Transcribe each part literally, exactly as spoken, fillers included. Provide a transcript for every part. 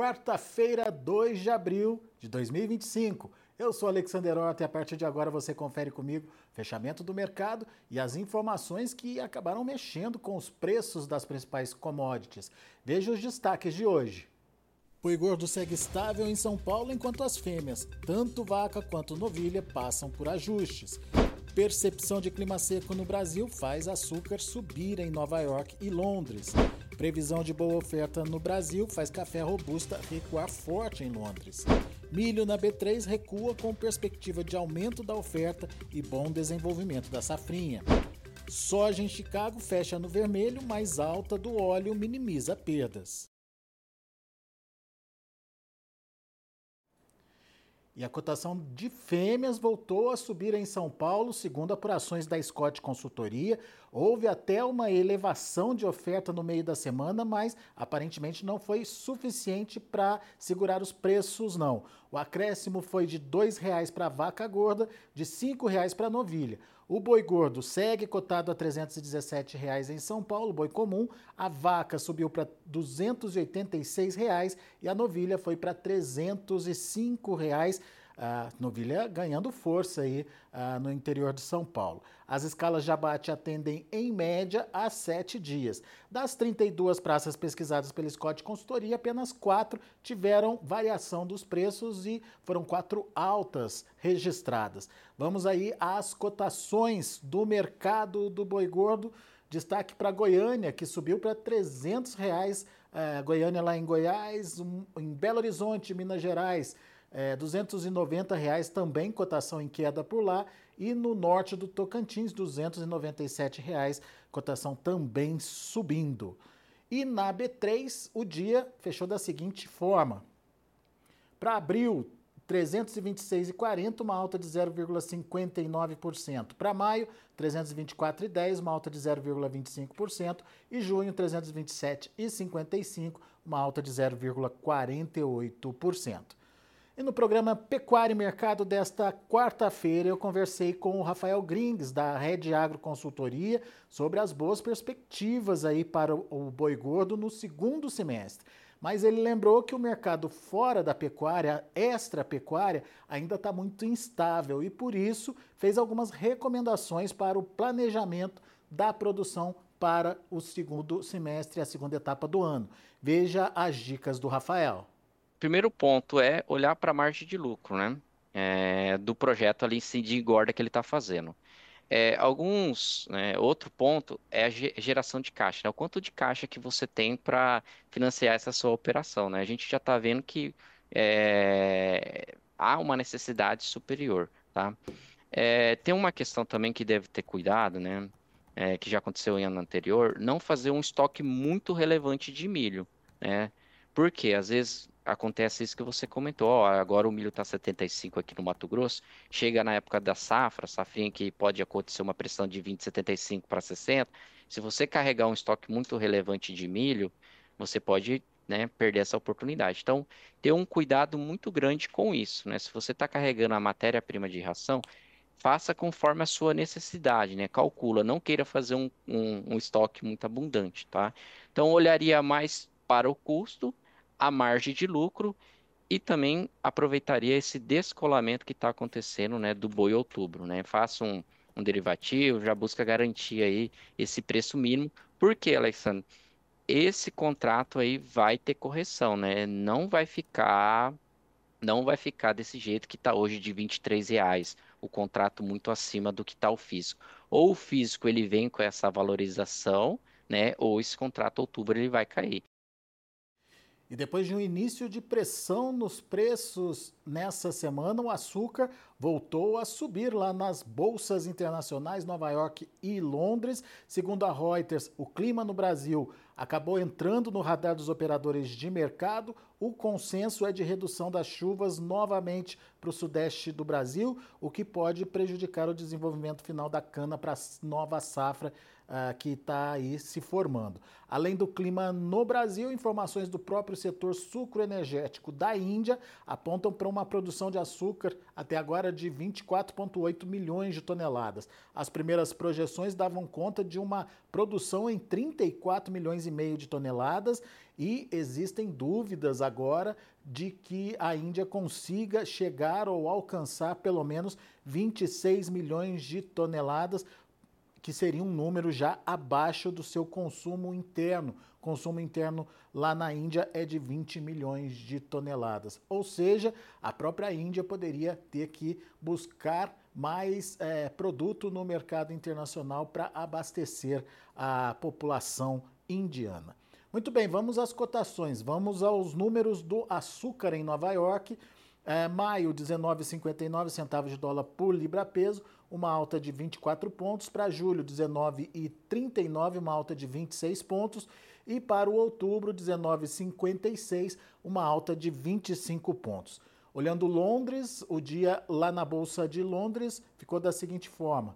quarta-feira, dois de abril de dois mil e vinte e cinco. Eu sou Alexander Horta e a partir de agora você confere comigo o fechamento do mercado e as informações que acabaram mexendo com os preços das principais commodities. Veja os destaques de hoje. Boi gordo segue estável em São Paulo enquanto as fêmeas, tanto vaca quanto novilha, passam por ajustes. Percepção de clima seco no Brasil faz açúcar subir em Nova York e Londres. Previsão de boa oferta no Brasil faz café robusta recuar forte em Londres. Milho na B três recua com perspectiva de aumento da oferta e bom desenvolvimento da safrinha. Soja em Chicago fecha no vermelho, mas alta do óleo minimiza perdas. E a cotação de fêmeas voltou a subir em São Paulo, segundo apurações da Scott Consultoria. Houve até uma elevação de oferta no meio da semana, mas aparentemente não foi suficiente para segurar os preços, não. O acréscimo foi de dois reais para a vaca gorda, de cinco reais para a novilha. O boi gordo segue cotado a trezentos e dezessete reais em São Paulo, boi comum. A vaca subiu para duzentos e oitenta e seis reais e a novilha foi para trezentos e cinco reais. A novilha ganhando força aí uh, no interior de São Paulo. As escalas de abate atendem em média a sete dias. Das trinta e duas praças pesquisadas pela Scott Consultoria, apenas quatro tiveram variação dos preços e foram quatro altas registradas. Vamos aí às cotações do mercado do boi gordo. Destaque para Goiânia, que subiu para trezentos reais. Uh, Goiânia lá em Goiás, um, em Belo Horizonte, Minas Gerais, É, duzentos e noventa reais também, cotação em queda por lá. E no norte do Tocantins, duzentos e noventa e sete reais, cotação também subindo. E na B três, o dia fechou da seguinte forma. Para abril, trezentos e vinte e seis reais e quarenta centavos, uma alta de zero vírgula cinquenta e nove por cento. Para maio, trezentos e vinte e quatro reais e dez centavos, uma alta de zero vírgula vinte e cinco por cento. E junho, trezentos e vinte e sete reais e cinquenta e cinco centavos, uma alta de zero vírgula quarenta e oito por cento. E no programa Pecuária e Mercado desta quarta-feira, eu conversei com o Rafael Grings, da Rede Agro Consultoria, sobre as boas perspectivas aí para o boi gordo no segundo semestre. Mas ele lembrou que o mercado fora da pecuária, extra-pecuária, ainda está muito instável e, por isso, fez algumas recomendações para o planejamento da produção para o segundo semestre, a segunda etapa do ano. Veja as dicas do Rafael. Primeiro ponto é olhar para a margem de lucro, né? É, do projeto ali de engorda que ele está fazendo. É, alguns, né, outro ponto é a geração de caixa, né? O quanto de caixa que você tem para financiar essa sua operação, né? A gente já está vendo que é, há uma necessidade superior, tá? É, tem uma questão também que deve ter cuidado, né? É, que já aconteceu em ano anterior, não fazer um estoque muito relevante de milho, né? Porque às vezes acontece isso que você comentou, ó, agora o milho está setenta e cinco aqui no Mato Grosso, chega na época da safra, safrinha que pode acontecer uma pressão de vinte, setenta e cinco para sessenta, se você carregar um estoque muito relevante de milho, você pode, né, perder essa oportunidade. Então, ter um cuidado muito grande com isso, né? Se você está carregando a matéria-prima de ração, faça conforme a sua necessidade, né? Calcula, não queira fazer um, um, um estoque muito abundante, tá? Então, olharia mais para o custo, a margem de lucro e também aproveitaria esse descolamento que está acontecendo, né, do boi outubro, né? Faça um, um derivativo, já busca garantir aí esse preço mínimo. Por quê, Alexandre? Esse contrato aí vai ter correção, né? Não vai ficar não vai ficar desse jeito que está hoje de vinte e três reais, o contrato muito acima do que está o físico. Ou o físico ele vem com essa valorização, né? Ou esse contrato outubro ele vai cair. E depois de um início de pressão nos preços nessa semana, o açúcar voltou a subir lá nas bolsas internacionais, Nova York e Londres. Segundo a Reuters, o clima no Brasil acabou entrando no radar dos operadores de mercado. O consenso é de redução das chuvas novamente para o sudeste do Brasil, o que pode prejudicar o desenvolvimento final da cana para a nova safra uh, que está aí se formando. Além do clima no Brasil, informações do próprio setor sucroenergético da Índia apontam para uma produção de açúcar até agora de vinte e quatro vírgula oito milhões de toneladas. As primeiras projeções davam conta de uma produção em trinta e quatro milhões e meio de toneladas e existem dúvidas agora de que a Índia consiga chegar ou alcançar pelo menos vinte e seis milhões de toneladas, que seria um número já abaixo do seu consumo interno. O consumo interno lá na Índia é de vinte milhões de toneladas. Ou seja, a própria Índia poderia ter que buscar mais é, produto no mercado internacional para abastecer a população indiana. Muito bem, vamos às cotações, vamos aos números do açúcar em Nova York. É, maio, dezenove vírgula cinquenta e nove centavos de dólar por libra-peso, uma alta de vinte e quatro pontos. Para julho, dezenove vírgula trinta e nove, uma alta de vinte e seis pontos. E para o outubro, dezenove vírgula cinquenta e seis, uma alta de vinte e cinco pontos. Olhando Londres, o dia lá na Bolsa de Londres ficou da seguinte forma.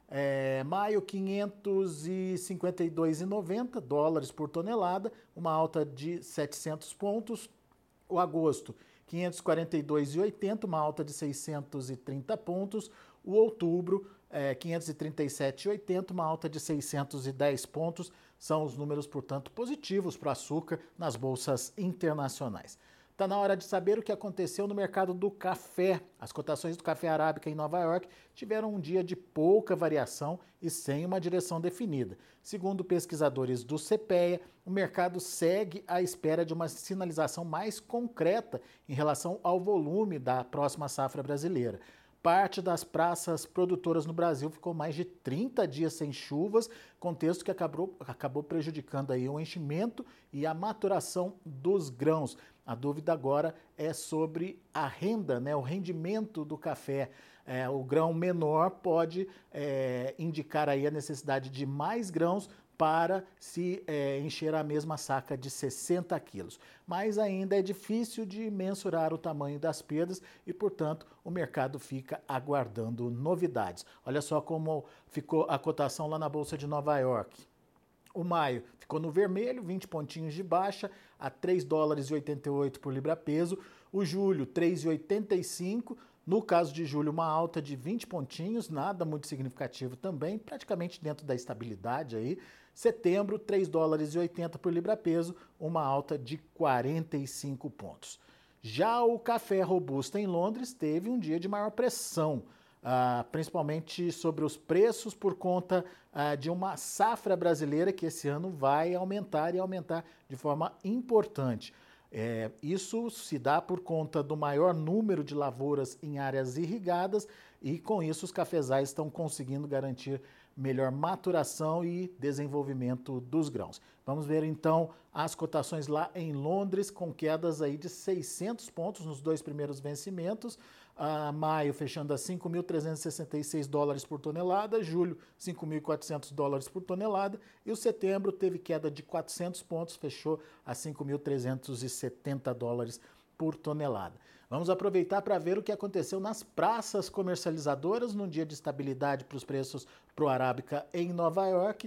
É, maio, quinhentos e cinquenta e dois vírgula noventa dólares por tonelada, uma alta de setecentos pontos. O agosto, quinhentos e quarenta e dois vírgula oitenta, uma alta de seiscentos e trinta pontos. O outubro, é, quinhentos e trinta e sete vírgula oitenta, uma alta de seiscentos e dez pontos. São os números, portanto, positivos para o açúcar nas bolsas internacionais. Está na hora de saber o que aconteceu no mercado do café. As cotações do café arábica em Nova York tiveram um dia de pouca variação e sem uma direção definida. Segundo pesquisadores do CEPEA, o mercado segue à espera de uma sinalização mais concreta em relação ao volume da próxima safra brasileira. Parte das praças produtoras no Brasil ficou mais de trinta dias sem chuvas, contexto que acabou, acabou prejudicando aí o enchimento e a maturação dos grãos. A dúvida agora é sobre a renda, né, o rendimento do café. É, o grão menor pode é, indicar aí a necessidade de mais grãos para se é, encher a mesma saca de sessenta quilos. Mas ainda é difícil de mensurar o tamanho das perdas e, portanto, o mercado fica aguardando novidades. Olha só como ficou a cotação lá na Bolsa de Nova York. O maio ficou no vermelho, vinte pontinhos de baixa, a três dólares e oitenta e oito por libra-peso. O julho, três reais e oitenta e cinco. No caso de julho, uma alta de vinte pontinhos, nada muito significativo também, praticamente dentro da estabilidade aí. Setembro, três dólares e oitenta por libra-peso, uma alta de quarenta e cinco pontos. Já o café robusta em Londres teve um dia de maior pressão, Uh, principalmente sobre os preços por conta uh, de uma safra brasileira que esse ano vai aumentar e aumentar de forma importante. É, isso se dá por conta do maior número de lavouras em áreas irrigadas e com isso os cafezais estão conseguindo garantir melhor maturação e desenvolvimento dos grãos. Vamos ver então as cotações lá em Londres com quedas aí de seiscentos pontos nos dois primeiros vencimentos. Uh, maio fechando a cinco mil trezentos e sessenta e seis dólares por tonelada, julho cinco mil e quatrocentos dólares por tonelada e o setembro teve queda de quatrocentos pontos, fechou a cinco mil trezentos e setenta dólares por tonelada. Vamos aproveitar para ver o que aconteceu nas praças comercializadoras num dia de estabilidade para os preços pro arábica em Nova York.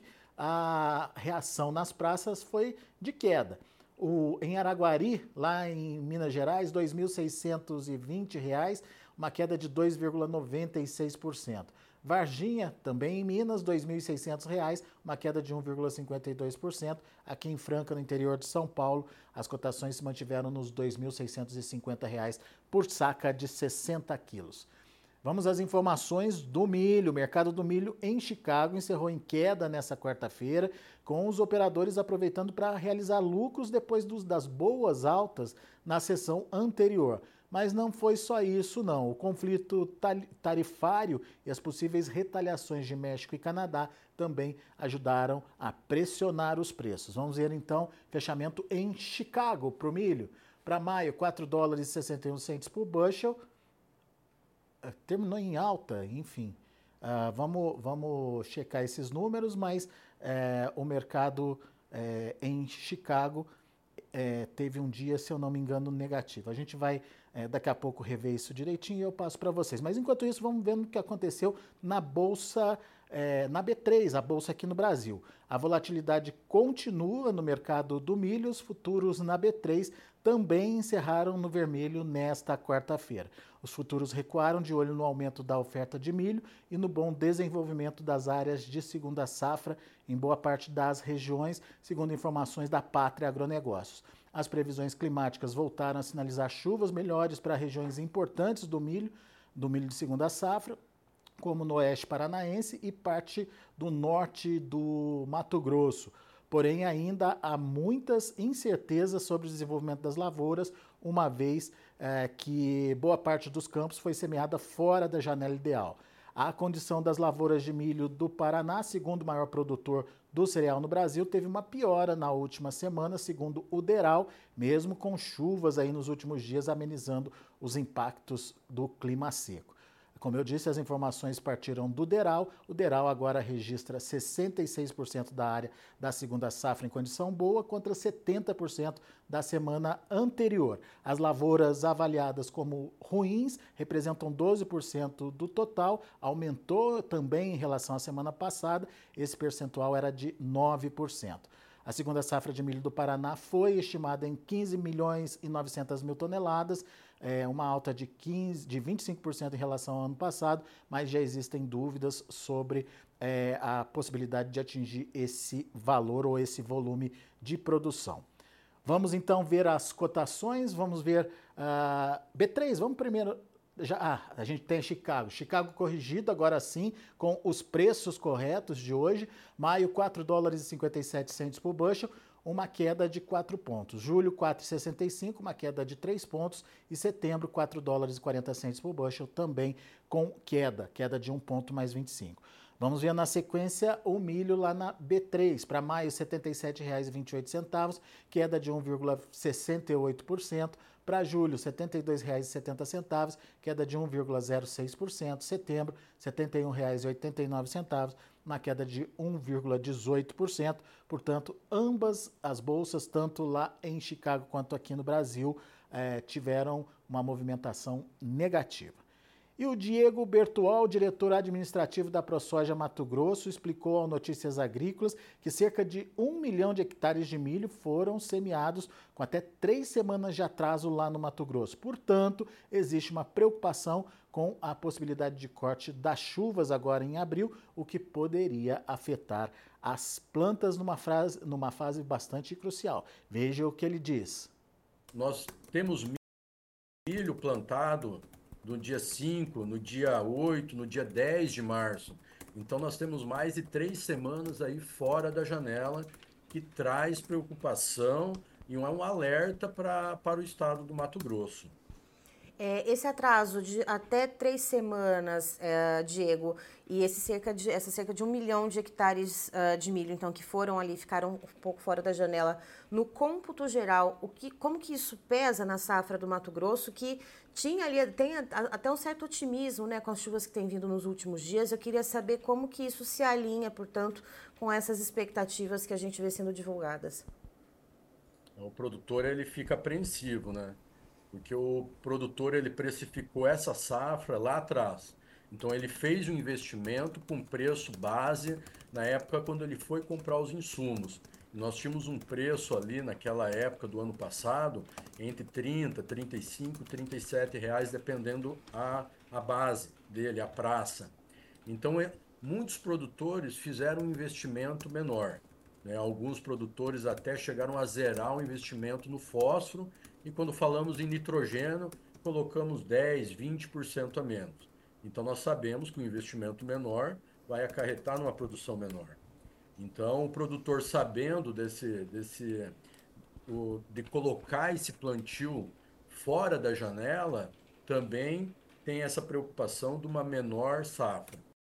A reação nas praças foi de queda. O, em Araguari, lá em Minas Gerais, dois mil seiscentos e vinte reais, uma queda de dois vírgula noventa e seis por cento. Varginha, também em Minas, dois mil e seiscentos reais, uma queda de um vírgula cinquenta e dois por cento. Aqui em Franca, no interior de São Paulo, as cotações se mantiveram nos dois mil seiscentos e cinquenta reais por saca de sessenta quilos. Vamos às informações do milho. O mercado do milho em Chicago encerrou em queda nessa quarta-feira, com os operadores aproveitando para realizar lucros depois dos, das boas altas na sessão anterior. Mas não foi só isso, não. O conflito tarifário e as possíveis retaliações de México e Canadá também ajudaram a pressionar os preços. Vamos ver então fechamento em Chicago para o milho. Para maio, quatro dólares e sessenta e um centavos por bushel. Terminou em alta, enfim. Uh, vamos, vamos checar esses números, mas é, o mercado é, em Chicago é, teve um dia, se eu não me engano, negativo. A gente vai é, daqui a pouco rever isso direitinho e eu passo para vocês. Mas enquanto isso, vamos ver o que aconteceu na Bolsa é, na B três, a bolsa aqui no Brasil. A volatilidade continua no mercado do milho, os futuros na B três também encerraram no vermelho nesta quarta-feira. Os futuros recuaram de olho no aumento da oferta de milho e no bom desenvolvimento das áreas de segunda safra em boa parte das regiões, segundo informações da Pátria Agronegócios. As previsões climáticas voltaram a sinalizar chuvas melhores para regiões importantes do milho, do milho de segunda safra, como no oeste paranaense e parte do norte do Mato Grosso. Porém, ainda há muitas incertezas sobre o desenvolvimento das lavouras, uma vez é, que boa parte dos campos foi semeada fora da janela ideal. A condição das lavouras de milho do Paraná, segundo o maior produtor do cereal no Brasil, teve uma piora na última semana, segundo o Deral, mesmo com chuvas aí nos últimos dias amenizando os impactos do clima seco. Como eu disse, as informações partiram do Deral. O Deral agora registra sessenta e seis por cento da área da segunda safra em condição boa contra setenta por cento da semana anterior. As lavouras avaliadas como ruins representam doze por cento do total, aumentou também em relação à semana passada, esse percentual era de nove por cento. A segunda safra de milho do Paraná foi estimada em quinze milhões e novecentas mil toneladas, é, uma alta de, quinze, de vinte e cinco por cento em relação ao ano passado, mas já existem dúvidas sobre é, a possibilidade de atingir esse valor ou esse volume de produção. Vamos então ver as cotações, vamos ver uh, B três, vamos primeiro... Já, ah, a gente tem Chicago. Chicago corrigido, agora sim, com os preços corretos de hoje. Maio, quatro dólares e cinquenta e sete centavos por bushel, uma queda de quatro pontos. Julho, quatro e sessenta e cinco, uma queda de três pontos. E setembro, quatro dólares e quarenta centavos por bushel, também com queda, queda de um ponto mais vinte e cinco. Vamos ver na sequência o milho lá na B três. Para maio, setenta e sete reais e vinte e oito centavos, queda de um vírgula sessenta e oito por cento. Para julho, setenta e dois reais e setenta centavos, queda de um vírgula zero seis por cento. Setembro, setenta e um reais e oitenta e nove centavos, uma queda de um vírgula dezoito por cento. Portanto, ambas as bolsas, tanto lá em Chicago quanto aqui no Brasil, eh, tiveram uma movimentação negativa. E o Diego Bertual, diretor administrativo da ProSoja Mato Grosso, explicou ao Notícias Agrícolas que cerca de um milhão de hectares de milho foram semeados com até três semanas de atraso lá no Mato Grosso. Portanto, existe uma preocupação com a possibilidade de corte das chuvas agora em abril, o que poderia afetar as plantas numa fase, numa fase bastante crucial. Veja o que ele diz. Nós temos milho plantado no dia cinco, no dia oito, no dia dez de março. Então nós temos mais de três semanas aí fora da janela, que traz preocupação e é um alerta pra, para o estado do Mato Grosso. É, esse atraso de até três semanas, é, Diego, e esse cerca de, essa cerca de um milhão de hectares uh, de milho, então, que foram ali, ficaram um pouco fora da janela, no cômputo geral, o que, como que isso pesa na safra do Mato Grosso, que tinha ali, tem a, a, até um certo otimismo, né, com as chuvas que têm vindo nos últimos dias. Eu queria saber como que isso se alinha, portanto, com essas expectativas que a gente vê sendo divulgadas. O produtor, ele fica apreensivo, né? Porque o produtor, ele precificou essa safra lá atrás. Então ele fez um investimento com preço base na época quando ele foi comprar os insumos. E nós tínhamos um preço ali naquela época do ano passado entre trinta, trinta e cinco, trinta e sete reais, dependendo a, a base dele, a praça. Então é, muitos produtores fizeram um investimento menor, né? Alguns produtores até chegaram a zerar o investimento no fósforo. E quando falamos em nitrogênio, colocamos dez, vinte por cento a menos. Então nós sabemos que o investimento menor vai acarretar numa produção menor. Então o produtor, sabendo desse, desse, o, de colocar esse plantio fora da janela, também tem essa preocupação de uma menor safra.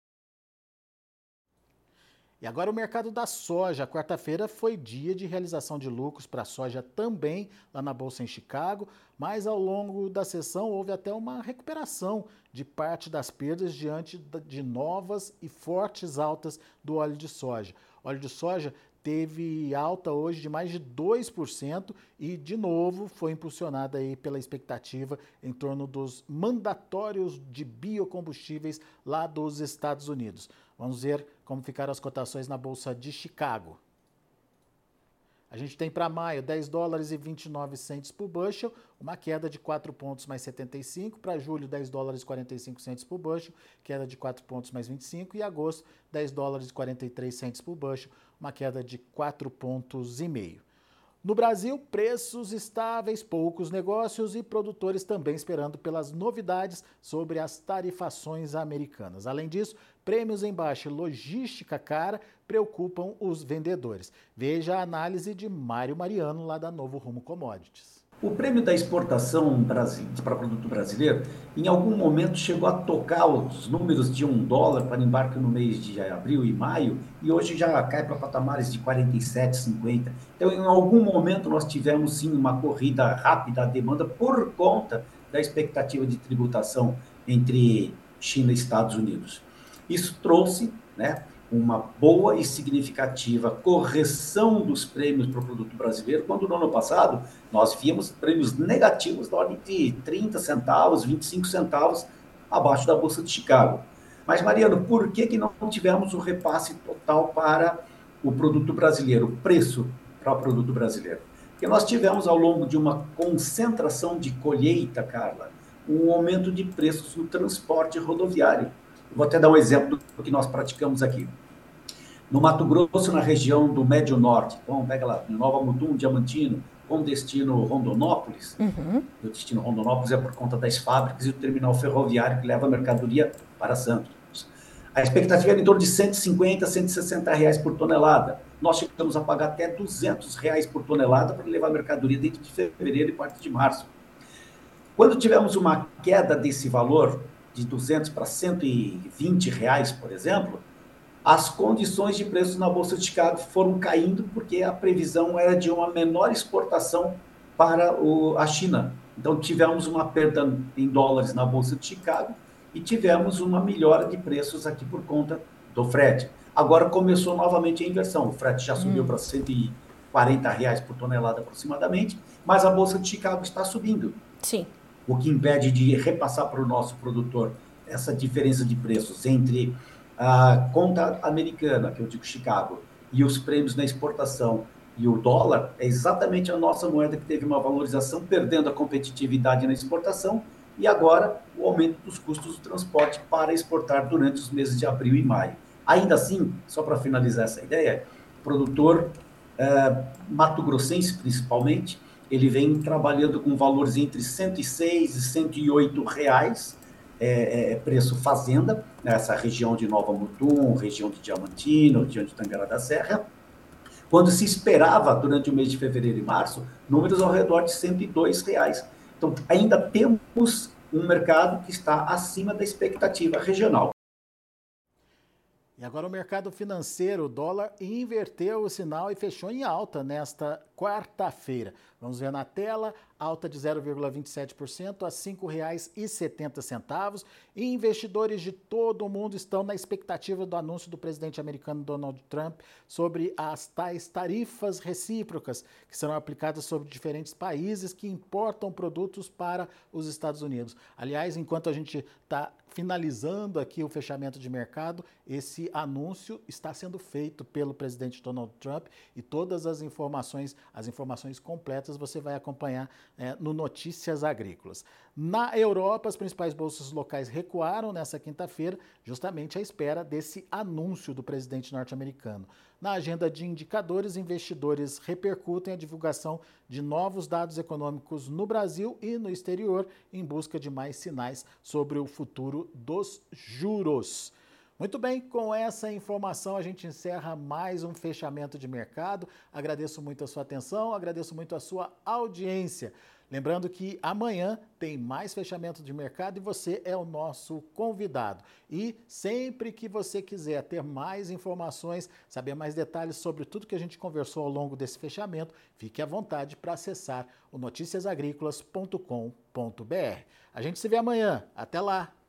E agora o mercado da soja. Quarta-feira foi dia de realização de lucros para a soja também lá na Bolsa em Chicago, mas ao longo da sessão houve até uma recuperação de parte das perdas diante de novas e fortes altas do óleo de soja. óleo de soja teve alta hoje de mais de dois por cento e, de novo, foi impulsionada aí pela expectativa em torno dos mandatórios de biocombustíveis lá dos Estados Unidos. Vamos ver como ficaram as cotações na Bolsa de Chicago. A gente tem para maio dez dólares e vinte e nove centos por bushel, uma queda de quatro pontos mais setenta e cinco. Para julho, dez dólares e quarenta e cinco centos por bushel, queda de quatro pontos mais vinte e cinco. E agosto, dez dólares e quarenta e três centos por bushel, uma queda de quatro pontos e meio. No Brasil, preços estáveis, poucos negócios e produtores também esperando pelas novidades sobre as tarifações americanas. Além disso, prêmios em baixa e logística cara preocupam os vendedores. Veja a análise de Mário Mariano, lá da Novo Rumo Commodities. O prêmio da exportação para produto brasileiro, em algum momento chegou a tocar os números de um dólar para embarque no mês de abril e maio, e hoje já cai para patamares de quarenta e sete, cinquenta. Então, em algum momento, nós tivemos sim uma corrida rápida à demanda por conta da expectativa de tributação entre China e Estados Unidos. Isso trouxe, né, uma boa e significativa correção dos prêmios para o produto brasileiro, quando no ano passado nós víamos prêmios negativos da ordem de trinta centavos, vinte e cinco centavos abaixo da Bolsa de Chicago. Mas, Mariano, por que que não tivemos o repasse total para o produto brasileiro, o preço para o produto brasileiro? Porque nós tivemos, ao longo de uma concentração de colheita, Carla, um aumento de preços no transporte rodoviário. Vou até dar um exemplo do que nós praticamos aqui. No Mato Grosso, na região do Médio Norte, então pega lá, Nova Mutum, Diamantino, com destino Rondonópolis. Uhum. O destino Rondonópolis é por conta das fábricas e do terminal ferroviário que leva a mercadoria para Santos. A expectativa era em torno de cento e cinquenta, cento e sessenta reais por tonelada. Nós chegamos a pagar até duzentos reais por tonelada para levar a mercadoria dentro de fevereiro e parte de março. Quando tivemos uma queda desse valor, de duzentos para cento e vinte reais, por exemplo, as condições de preços na Bolsa de Chicago foram caindo porque a previsão era de uma menor exportação para o, a China. Então, tivemos uma perda em dólares na Bolsa de Chicago e tivemos uma melhora de preços aqui por conta do frete. Agora começou novamente a inversão. O frete já subiu hum. para cento e quarenta reais por tonelada aproximadamente, mas a Bolsa de Chicago está subindo. Sim. O que impede de repassar para o nosso produtor essa diferença de preços entre a conta americana, que eu digo Chicago, e os prêmios na exportação e o dólar, é exatamente a nossa moeda que teve uma valorização, perdendo a competitividade na exportação, e agora o aumento dos custos do transporte para exportar durante os meses de abril e maio. Ainda assim, só para finalizar essa ideia, o produtor eh, mato-grossense, principalmente, ele vem trabalhando com valores entre cento e seis e cento e oito reais, é, é, preço fazenda, nessa região de Nova Mutum, região de Diamantino, região de Tangará da Serra, quando se esperava, durante o mês de fevereiro e março, números ao redor de cento e dois reais. Então, ainda temos um mercado que está acima da expectativa regional. E agora o mercado financeiro, o dólar inverteu o sinal e fechou em alta nesta quarta-feira. Vamos ver na tela, alta de zero vírgula vinte e sete por cento a cinco reais e setenta centavos. E investidores de todo o mundo estão na expectativa do anúncio do presidente americano Donald Trump sobre as tais tarifas recíprocas que serão aplicadas sobre diferentes países que importam produtos para os Estados Unidos. Aliás, enquanto a gente está finalizando aqui o fechamento de mercado, esse anúncio está sendo feito pelo presidente Donald Trump e todas as informações, as informações completas você vai acompanhar é, no Notícias Agrícolas. Na Europa, as principais bolsas locais recuaram nessa quinta-feira, justamente à espera desse anúncio do presidente norte-americano. Na agenda de indicadores, investidores repercutem a divulgação de novos dados econômicos no Brasil e no exterior, em busca de mais sinais sobre o futuro dos juros. Muito bem, com essa informação a gente encerra mais um fechamento de mercado. Agradeço muito a sua atenção, agradeço muito a sua audiência. Lembrando que amanhã tem mais fechamento de mercado e você é o nosso convidado. E sempre que você quiser ter mais informações, saber mais detalhes sobre tudo que a gente conversou ao longo desse fechamento, fique à vontade para acessar o noticias agrícolas ponto com ponto br. A gente se vê amanhã. Até lá!